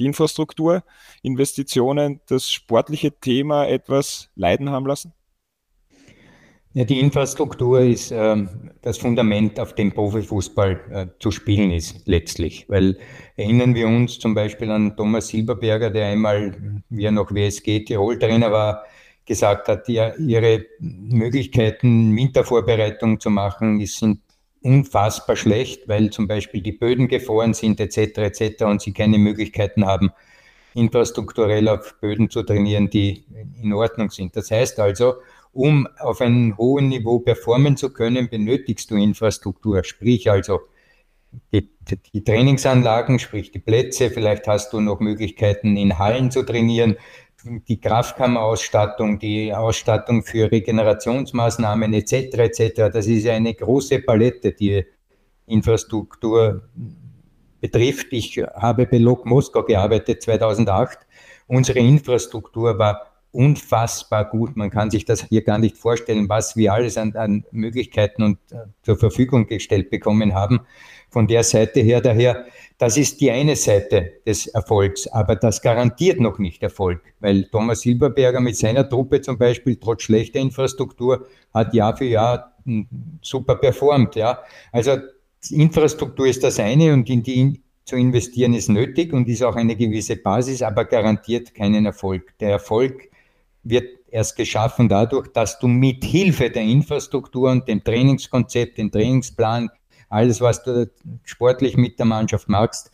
Infrastrukturinvestitionen das sportliche Thema etwas leiden haben lassen? Ja, die Infrastruktur ist ähm, das Fundament, auf dem Profifußball äh, zu spielen ist letztlich. Weil erinnern wir uns zum Beispiel an Thomas Silberberger, der einmal, wie er noch W S G Tirol-Trainer war, gesagt hat, ja, ihre Möglichkeiten, Wintervorbereitung zu machen, die sind unfassbar schlecht, weil zum Beispiel die Böden gefroren sind et cetera et cetera und sie keine Möglichkeiten haben, infrastrukturell auf Böden zu trainieren, die in Ordnung sind. Das heißt also, um auf einem hohen Niveau performen zu können, benötigst du Infrastruktur, sprich also die, die Trainingsanlagen, sprich die Plätze, vielleicht hast du noch Möglichkeiten in Hallen zu trainieren, die Kraftkammerausstattung, die Ausstattung für Regenerationsmaßnahmen et cetera et cetera. Das ist eine große Palette, die Infrastruktur betrifft. Ich habe bei Lok Moskau gearbeitet zweitausendacht. Unsere Infrastruktur war unfassbar gut. Man kann sich das hier gar nicht vorstellen, was wir alles an, an Möglichkeiten und uh, zur Verfügung gestellt bekommen haben. Von der Seite her daher, das ist die eine Seite des Erfolgs, aber das garantiert noch nicht Erfolg, weil Thomas Silberberger mit seiner Truppe zum Beispiel trotz schlechter Infrastruktur hat Jahr für Jahr super performt. Ja. Also Infrastruktur ist das eine und in die zu investieren ist nötig und ist auch eine gewisse Basis, aber garantiert keinen Erfolg. Der Erfolg wird erst geschaffen dadurch, dass du mit Hilfe der Infrastruktur und dem Trainingskonzept, dem Trainingsplan, alles, was du sportlich mit der Mannschaft machst,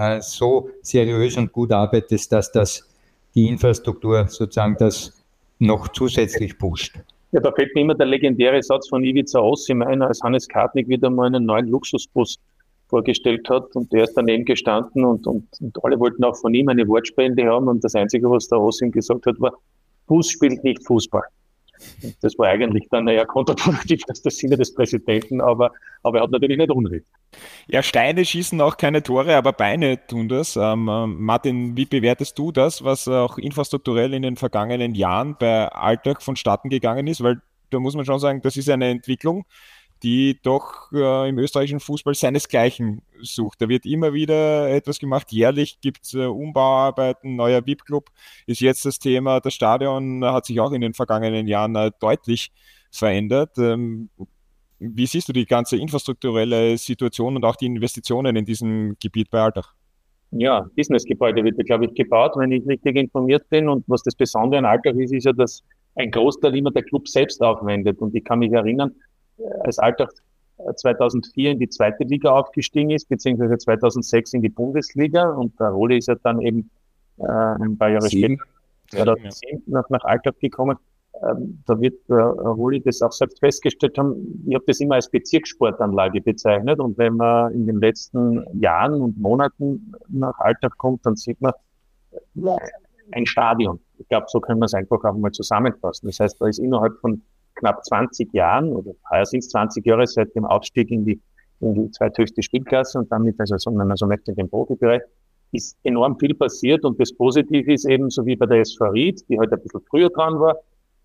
so seriös und gut arbeitest, dass das die Infrastruktur sozusagen das noch zusätzlich pusht. Ja, da fällt mir immer der legendäre Satz von Ivica Osim ein, als Hannes Kartnick wieder mal einen neuen Luxusbus vorgestellt hat und der ist daneben gestanden und, und, und alle wollten auch von ihm eine Wortspende haben und das Einzige, was der Osim gesagt hat, war, Fuß spielt nicht Fußball. Und das war eigentlich dann eher kontraproduktiv, das ist der Sinne des Präsidenten, aber, aber er hat natürlich nicht Unrecht. Ja, Steine schießen auch keine Tore, aber Beine tun das. Ähm, Martin, wie bewertest du das, was auch infrastrukturell in den vergangenen Jahren bei Alltag vonstatten gegangen ist? Weil da muss man schon sagen, das ist eine Entwicklung, die doch äh, im österreichischen Fußball seinesgleichen sucht. Da wird immer wieder etwas gemacht. Jährlich gibt es äh, Umbauarbeiten, neuer V I P-Club ist jetzt das Thema. Das Stadion hat sich auch in den vergangenen Jahren äh, deutlich verändert. Ähm, wie siehst du die ganze infrastrukturelle Situation und auch die Investitionen in diesem Gebiet bei Alltag? Ja, Businessgebäude wird, glaube ich, gebaut, wenn ich richtig informiert bin. Und was das Besondere an Alltag ist, ist ja, dass ein Großteil immer der Club selbst aufwendet. Und ich kann mich erinnern, als Alltag zweitausendvier in die zweite Liga aufgestiegen ist, beziehungsweise zweitausendsechs in die Bundesliga und der Roli ist ja dann eben äh, ein paar Jahre Sieben. später, zweitausendsieben, nach, nach Alltag gekommen. Ähm, da wird der äh, Roli das auch selbst festgestellt haben, ich habe das immer als Bezirkssportanlage bezeichnet und wenn man in den letzten Jahren und Monaten nach Alltag kommt, dann sieht man äh, ein Stadion. Ich glaube, so können wir es einfach auch mal zusammenfassen. Das heißt, da ist innerhalb von knapp zwanzig Jahren, oder heuer sind es zwanzig Jahre seit dem Aufstieg in die, in die zweithöchste Spielklasse und damit, also, wenn man so möchte, in den Profibereich, ist enorm viel passiert und das Positive ist eben, so wie bei der S V Ried, die halt ein bisschen früher dran war,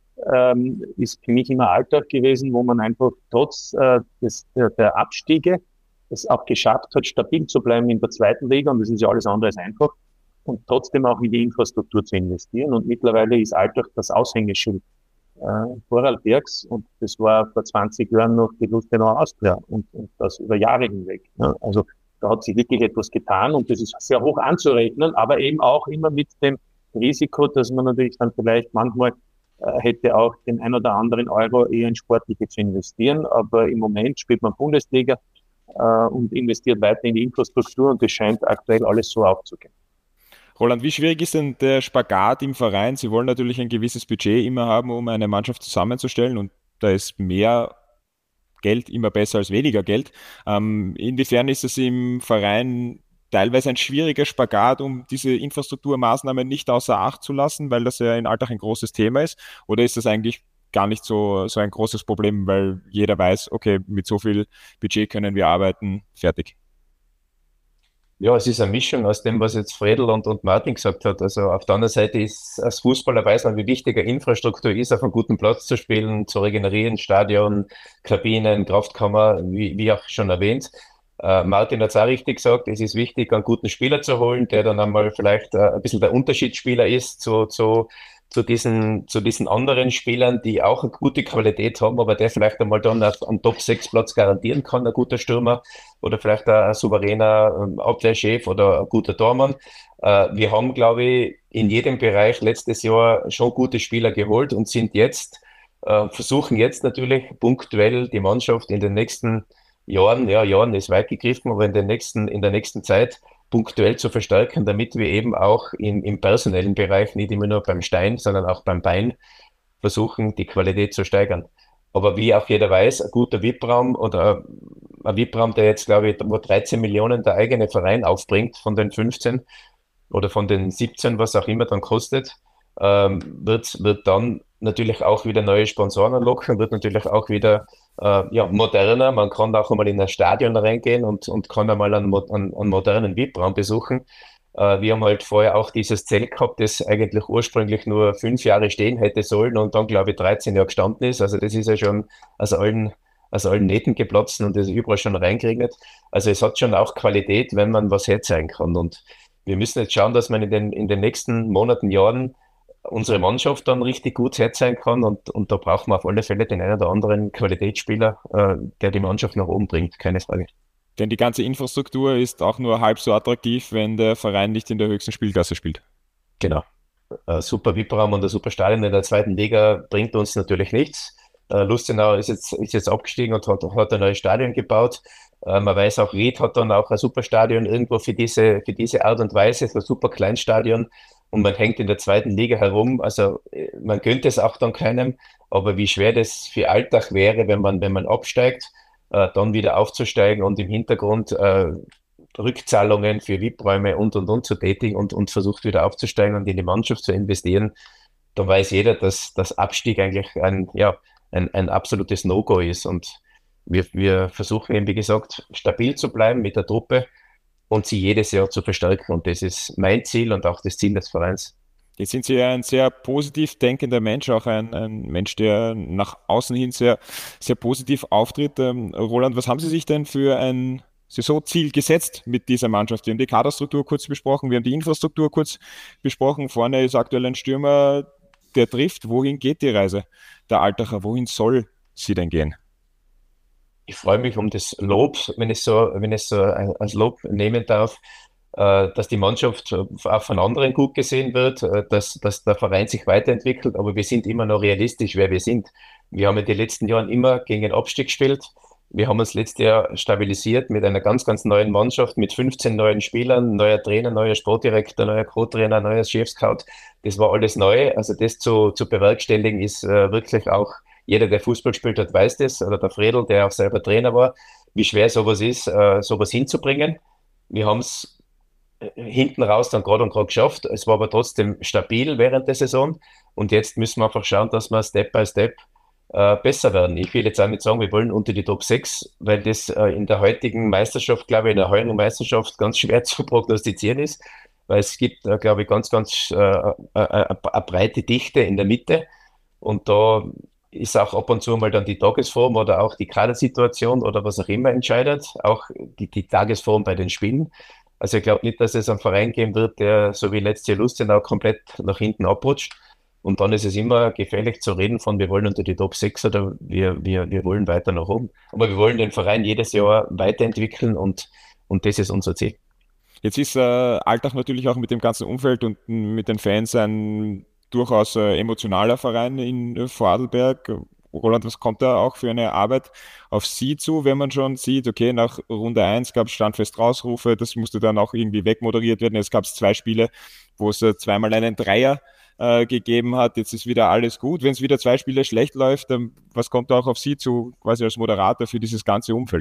ähm, ist für mich immer Alltag gewesen, wo man einfach trotz äh, des, der, der Abstiege es auch geschafft hat, stabil zu bleiben in der zweiten Liga und das ist ja alles andere als einfach und trotzdem auch in die Infrastruktur zu investieren und mittlerweile ist Alltag das Aushängeschild Äh, Vorarlbergs und das war vor zwanzig Jahren noch die Lustenauer Austria und, und das über Jahre hinweg. Ja. Also da hat sich wirklich etwas getan und das ist sehr hoch anzurechnen, aber eben auch immer mit dem Risiko, dass man natürlich dann vielleicht manchmal äh, hätte auch den ein oder anderen Euro eher in Sportliche zu investieren, aber im Moment spielt man Bundesliga äh, und investiert weiter in die Infrastruktur und das scheint aktuell alles so aufzugehen. Roland, wie schwierig ist denn der Spagat im Verein? Sie wollen natürlich ein gewisses Budget immer haben, um eine Mannschaft zusammenzustellen und da ist mehr Geld immer besser als weniger Geld. Ähm, inwiefern ist es im Verein teilweise ein schwieriger Spagat, um diese Infrastrukturmaßnahmen nicht außer Acht zu lassen, weil das ja in Alltag ein großes Thema ist? Oder ist das eigentlich gar nicht so, so ein großes Problem, weil jeder weiß, okay, mit so viel Budget können wir arbeiten, fertig? Ja, es ist eine Mischung aus dem, was jetzt Fredl und, und Martin gesagt hat. Also auf der anderen Seite ist als Fußballer weiß man, wie wichtig eine Infrastruktur ist, auf einem guten Platz zu spielen, zu regenerieren, Stadion, Kabinen, Kraftkammer, wie, wie auch schon erwähnt. Äh, Martin hat es auch richtig gesagt, es ist wichtig, einen guten Spieler zu holen, der dann einmal vielleicht äh, ein bisschen der Unterschiedsspieler ist zu, zu zu diesen, zu diesen anderen Spielern, die auch eine gute Qualität haben, aber der vielleicht einmal dann auf, am Top sechs Platz garantieren kann, ein guter Stürmer oder vielleicht ein, ein souveräner ähm, Abwehrchef oder ein guter Tormann. Äh, wir haben, glaube ich, in jedem Bereich letztes Jahr schon gute Spieler geholt und sind jetzt, äh, versuchen jetzt natürlich punktuell die Mannschaft in den nächsten Jahren, ja, Jahren ist weit gegriffen, aber in den nächsten, in der nächsten Zeit punktuell zu verstärken, damit wir eben auch im, im personellen Bereich, nicht immer nur beim Stein, sondern auch beim Bein, versuchen, die Qualität zu steigern. Aber wie auch jeder weiß, ein guter V I P-Raum oder ein V I P-Raum, der jetzt, glaube ich, wo dreizehn Millionen der eigene Verein aufbringt von den fünfzehn oder von den siebzehn, was auch immer dann kostet, ähm, wird, wird dann natürlich auch wieder neue Sponsoren anlocken, wird natürlich auch wieder äh, ja, moderner. Man kann auch einmal in ein Stadion reingehen und, und kann einmal einen, einen, einen modernen V I P-Raum besuchen. Äh, wir haben halt vorher auch dieses Zelt gehabt, das eigentlich ursprünglich nur fünf Jahre stehen hätte sollen und dann, glaube ich, dreizehn Jahre gestanden ist. Also das ist ja schon aus allen, aus allen Nähten geplatzt und das ist überall schon reingeregnet. Also es hat schon auch Qualität, wenn man was herzeigen kann. Und wir müssen jetzt schauen, dass man in den, in den nächsten Monaten, Jahren unsere Mannschaft dann richtig gut herzeigen kann und, und da brauchen wir auf alle Fälle den einen oder anderen Qualitätsspieler, äh, der die Mannschaft nach oben bringt, keine Frage. Denn die ganze Infrastruktur ist auch nur halb so attraktiv, wenn der Verein nicht in der höchsten Spielklasse spielt. Genau. Ein super V I P-Raum und ein super Stadion in der zweiten Liga bringt uns natürlich nichts. Äh, Lustenau ist jetzt, ist jetzt abgestiegen und hat, hat ein neues Stadion gebaut. Äh, man weiß auch, Ried hat dann auch ein super Stadion irgendwo für diese, für diese Art und Weise, so ein super Kleinstadion. Und man hängt in der zweiten Liga herum. Also äh, man könnte es auch dann keinem, aber wie schwer das für Alltag wäre, wenn man, wenn man absteigt, äh, dann wieder aufzusteigen und im Hintergrund äh, Rückzahlungen für V I P-Räume und und und zu tätigen und, und versucht wieder aufzusteigen und in die Mannschaft zu investieren, dann weiß jeder, dass das Abstieg eigentlich ein, ja, ein, ein absolutes No-Go ist. Und wir, wir versuchen eben, wie gesagt, stabil zu bleiben mit der Truppe und sie jedes Jahr zu verstärken. Und das ist mein Ziel und auch das Ziel des Vereins. Jetzt sind Sie ja ein sehr positiv denkender Mensch, auch ein, ein Mensch, der nach außen hin sehr, sehr positiv auftritt. Ähm, Roland, was haben Sie sich denn für ein Saisonziel gesetzt mit dieser Mannschaft? Wir haben die Kaderstruktur kurz besprochen, wir haben die Infrastruktur kurz besprochen. Vorne ist aktuell ein Stürmer, der trifft. Wohin geht die Reise der Altacher? Wohin soll sie denn gehen? Ich freue mich um das Lob, wenn ich so, wenn ich so als Lob nehmen darf, äh, dass die Mannschaft auch von anderen gut gesehen wird, äh, dass, dass der Verein sich weiterentwickelt, aber wir sind immer noch realistisch, wer wir sind. Wir haben in den letzten Jahren immer gegen den Abstieg gespielt. Wir haben uns letztes Jahr stabilisiert mit einer ganz, ganz neuen Mannschaft, mit fünfzehn neuen Spielern, neuer Trainer, neuer Sportdirektor, neuer Co-Trainer, neuer Chefscout. Das war alles neu. Also das zu, zu bewerkstelligen ist äh, wirklich auch, jeder, der Fußball gespielt hat, weiß das, oder der Fredel, der auch selber Trainer war, wie schwer sowas ist, äh, sowas hinzubringen. Wir haben es hinten raus dann gerade und gerade geschafft. Es war aber trotzdem stabil während der Saison und jetzt müssen wir einfach schauen, dass wir Step by Step äh, besser werden. Ich will jetzt auch nicht sagen, wir wollen unter die Top sechs, weil das äh, in der heutigen Meisterschaft, glaube ich, in der heutigen Meisterschaft ganz schwer zu prognostizieren ist, weil es gibt, äh, glaube ich, ganz, ganz äh, eine breite Dichte in der Mitte und da ist auch ab und zu mal dann die Tagesform oder auch die Kadersituation oder was auch immer entscheidet, auch die, die Tagesform bei den Spielen. Also ich glaube nicht, dass es einen Verein geben wird, der so wie letztes Jahr Lustenau komplett nach hinten abrutscht. Und dann ist es immer gefährlich zu reden von, wir wollen unter die Top sechs oder wir, wir, wir wollen weiter nach oben. Aber wir wollen den Verein jedes Jahr weiterentwickeln und, und das ist unser Ziel. Jetzt ist äh, Altach natürlich auch mit dem ganzen Umfeld und mit den Fans ein durchaus äh, emotionaler Verein in äh, Vorarlberg. Roland, was kommt da auch für eine Arbeit auf Sie zu, wenn man schon sieht, okay, nach Runde eins gab es standfest Rausrufe, das musste dann auch irgendwie wegmoderiert werden. Jetzt gab es zwei Spiele, wo es äh, zweimal einen Dreier äh, gegeben hat. Jetzt ist wieder alles gut. Wenn es wieder zwei Spiele schlecht läuft, ähm, was kommt da auch auf Sie zu, quasi als Moderator für dieses ganze Umfeld?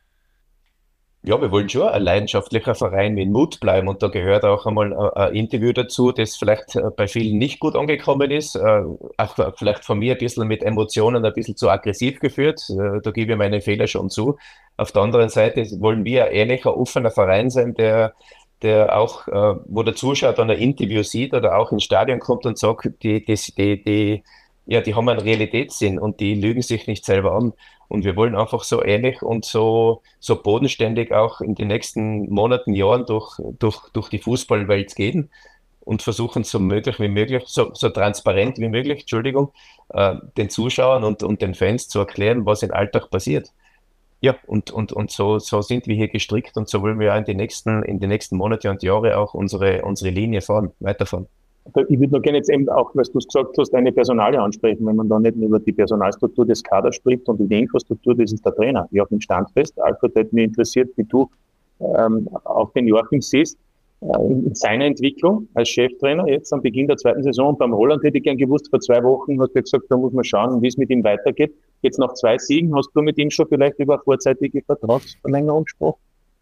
Ja, wir wollen schon ein leidenschaftlicher Verein mit Mut bleiben und da gehört auch einmal ein Interview dazu, das vielleicht bei vielen nicht gut angekommen ist, auch vielleicht von mir ein bisschen mit Emotionen ein bisschen zu aggressiv geführt, da gebe ich meine Fehler schon zu. Auf der anderen Seite wollen wir ein ehrlicher, offener Verein sein, der, der auch, wo der Zuschauer dann ein Interview sieht oder auch ins Stadion kommt und sagt, die, die, die, die ja, die haben einen Realitätssinn und die lügen sich nicht selber an. Und wir wollen einfach so ehrlich und so, so bodenständig auch in den nächsten Monaten, Jahren durch, durch, durch die Fußballwelt gehen. und versuchen so möglich wie möglich, so, so transparent wie möglich, Entschuldigung, äh, den Zuschauern und, und den Fans zu erklären, was im Alltag passiert. Ja, und, und, und so, so sind wir hier gestrickt und so wollen wir ja in die nächsten, in die nächsten Monate und Jahre auch unsere, unsere Linie fahren, weiterfahren. Ich würde noch gerne jetzt eben auch, was du gesagt hast, eine Personalie ansprechen, wenn man da nicht nur über die Personalstruktur des Kaders spricht und die Infrastruktur, das ist der Trainer. Ich habe den Stand fest. Alfred hat mich interessiert, wie du ähm, auch den Joachim siehst, äh, in seiner Entwicklung als Cheftrainer jetzt am Beginn der zweiten Saison. Und beim Roland hätte ich gern gewusst, vor zwei Wochen hast du gesagt, da muss man schauen, wie es mit ihm weitergeht. Jetzt nach zwei Siegen, hast du mit ihm schon vielleicht über eine vorzeitige Vertragsverlängerung gesprochen?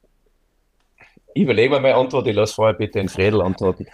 Ich überlege mir meine Antwort, ich lasse vorher bitte den Fredel antworten.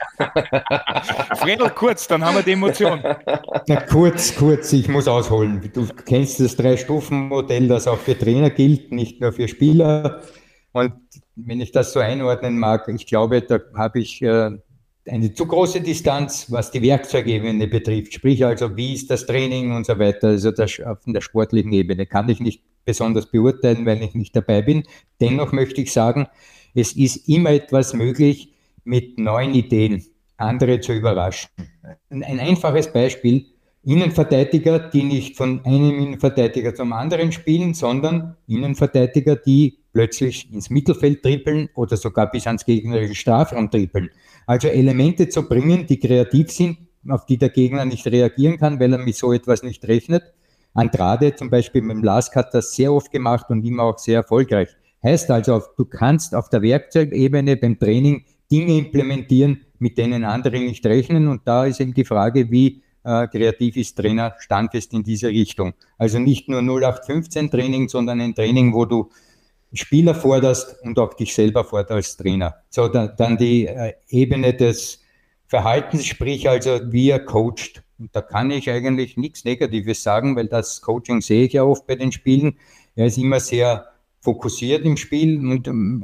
Fredel, kurz, dann haben wir die Emotion. Na, kurz, kurz, ich muss ausholen. Du kennst das Drei-Stufen-Modell, das auch für Trainer gilt, nicht nur für Spieler. Und wenn ich das so einordnen mag, ich glaube, da habe ich äh, eine zu große Distanz, was die Werkzeugebene betrifft. Sprich also, wie ist das Training und so weiter. Also das, auf der sportlichen Ebene kann ich nicht besonders beurteilen, weil ich nicht dabei bin. Dennoch möchte ich sagen, es ist immer etwas möglich, mit neuen Ideen andere zu überraschen. Ein einfaches Beispiel, Innenverteidiger, die nicht von einem Innenverteidiger zum anderen spielen, sondern Innenverteidiger, die plötzlich ins Mittelfeld trippeln oder sogar bis ans gegnerische Strafraum trippeln. Also Elemente zu bringen, die kreativ sind, auf die der Gegner nicht reagieren kann, weil er mit so etwas nicht rechnet. Andrade zum Beispiel mit dem Lask hat das sehr oft gemacht und immer auch sehr erfolgreich. Heißt also, du kannst auf der Werkzeugebene beim Training Dinge implementieren, mit denen andere nicht rechnen. Und da ist eben die Frage, wie äh, kreativ ist Trainer standfest in diese Richtung. Also nicht nur null acht fünfzehn Training, sondern ein Training, wo du Spieler forderst und auch dich selber forderst als Trainer. So, da, dann die äh, Ebene des Verhaltens, sprich also, wie er coacht. Und da kann ich eigentlich nichts Negatives sagen, weil das Coaching sehe ich ja oft bei den Spielen. Er ist immer sehr fokussiert im Spiel und ähm,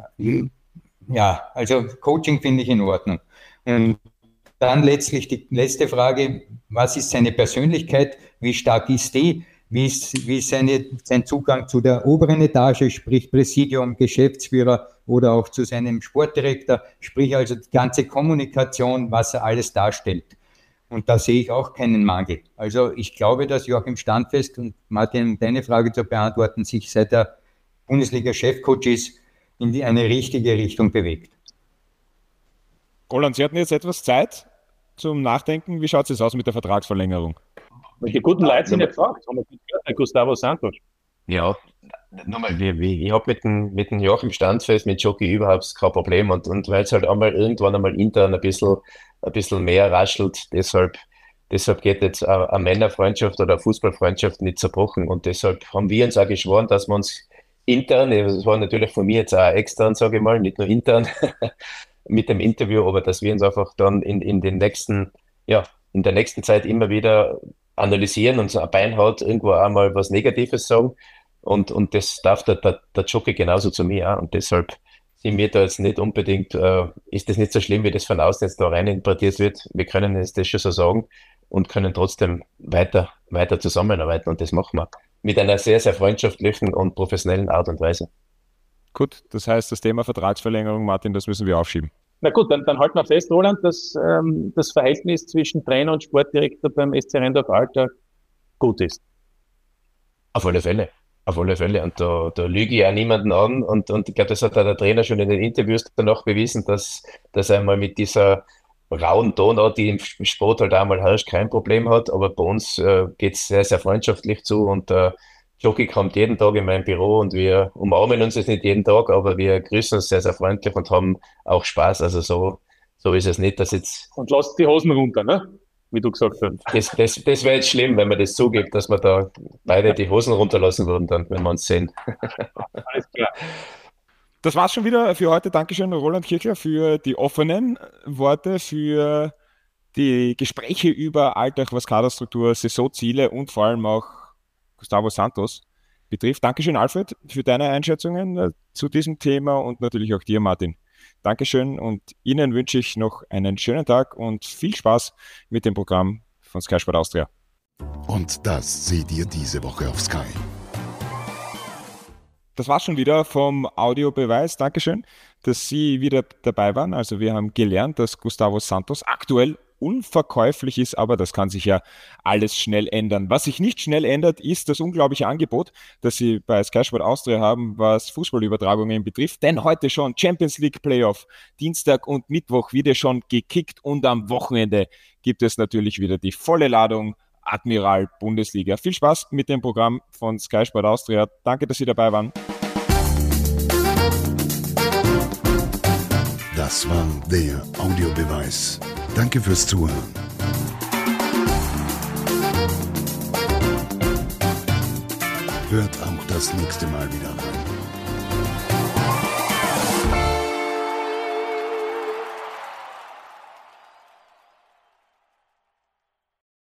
ja, also Coaching finde ich in Ordnung. Und dann letztlich die letzte Frage, was ist seine Persönlichkeit, wie stark ist die, wie ist, wie ist seine, sein Zugang zu der oberen Etage, sprich Präsidium, Geschäftsführer oder auch zu seinem Sportdirektor, sprich also die ganze Kommunikation, was er alles darstellt. Und da sehe ich auch keinen Mangel. Also ich glaube, dass Joachim Standfest, und Martin, um deine Frage zu beantworten, sich seit der Bundesliga-Chefcoach ist, in die eine richtige Richtung bewegt. Roland, Sie hatten jetzt etwas Zeit zum Nachdenken. Wie schaut es aus mit der Vertragsverlängerung? Die guten Leute sind nicht gefragt, haben wir gehört, der Gustavo Santos. Ja, nochmal, wie, wie, ich habe mit dem, mit dem Joachim Standfest, mit Jockey überhaupt kein Problem und, und weil es halt einmal irgendwann einmal intern ein bisschen, ein bisschen mehr raschelt, deshalb, deshalb geht jetzt eine, eine Männerfreundschaft oder eine Fußballfreundschaft nicht zerbrochen und deshalb haben wir uns auch geschworen, dass wir uns intern, das war natürlich von mir jetzt auch extern, sage ich mal, nicht nur intern mit dem Interview, aber dass wir uns einfach dann in, in den nächsten, ja, in der nächsten Zeit immer wieder analysieren und so ein Beinhaut irgendwo einmal was Negatives sagen und, und das darf der, der, der Jockey genauso zu mir auch und deshalb sind wir da jetzt nicht unbedingt, äh, ist das nicht so schlimm, wie das von außen jetzt da rein interpretiert wird. Wir können jetzt das schon so sagen und können trotzdem weiter, weiter zusammenarbeiten und das machen wir mit einer sehr, sehr freundschaftlichen und professionellen Art und Weise. Gut, das heißt, das Thema Vertragsverlängerung, Martin, das müssen wir aufschieben. Na gut, dann, dann halten wir fest, Roland, dass ähm, das Verhältnis zwischen Trainer und Sportdirektor beim S C Rheindorf-Alter gut ist. Auf alle Fälle, auf alle Fälle. Und da, da lüge ich auch niemanden an. Und, und ich glaube, das hat auch der Trainer schon in den Interviews danach bewiesen, dass, dass er mal mit dieser rauen Tonart, die im Sport halt einmal herrscht, kein Problem hat. Aber bei uns äh, geht es sehr, sehr freundschaftlich zu und der äh, Jockey kommt jeden Tag in mein Büro und wir umarmen uns jetzt nicht jeden Tag, aber wir grüßen uns sehr, sehr freundlich und haben auch Spaß. Also so, so ist es nicht, dass jetzt... Und lasst die Hosen runter, ne? Wie du gesagt hast. Das, das, das wäre jetzt schlimm, wenn man das zugibt, dass wir da beide die Hosen runterlassen würden, dann, wenn wir uns sehen. Alles klar. Das war's schon wieder für heute. Dankeschön, Roland Kirchler, für die offenen Worte, für die Gespräche über Alltag, was Kaderstruktur, Saisonziele und vor allem auch Gustavo Santos betrifft. Dankeschön, Alfred, für deine Einschätzungen äh, zu diesem Thema und natürlich auch dir, Martin. Dankeschön und Ihnen wünsche ich noch einen schönen Tag und viel Spaß mit dem Programm von Sky Sport Austria. Und das seht ihr diese Woche auf Sky. Das war schon wieder vom Audiobeweis. Dankeschön, dass Sie wieder dabei waren. Also wir haben gelernt, dass Gustavo Santos aktuell unverkäuflich ist, aber das kann sich ja alles schnell ändern. Was sich nicht schnell ändert, ist das unglaubliche Angebot, das Sie bei Sky Sport Austria haben, was Fußballübertragungen betrifft. Denn heute schon Champions League Playoff, Dienstag und Mittwoch wieder schon gekickt und am Wochenende gibt es natürlich wieder die volle Ladung Admiral Bundesliga. Viel Spaß mit dem Programm von Sky Sport Austria. Danke, dass Sie dabei waren. Das war der Audiobeweis. Danke fürs Zuhören. Hört auch das nächste Mal wieder rein.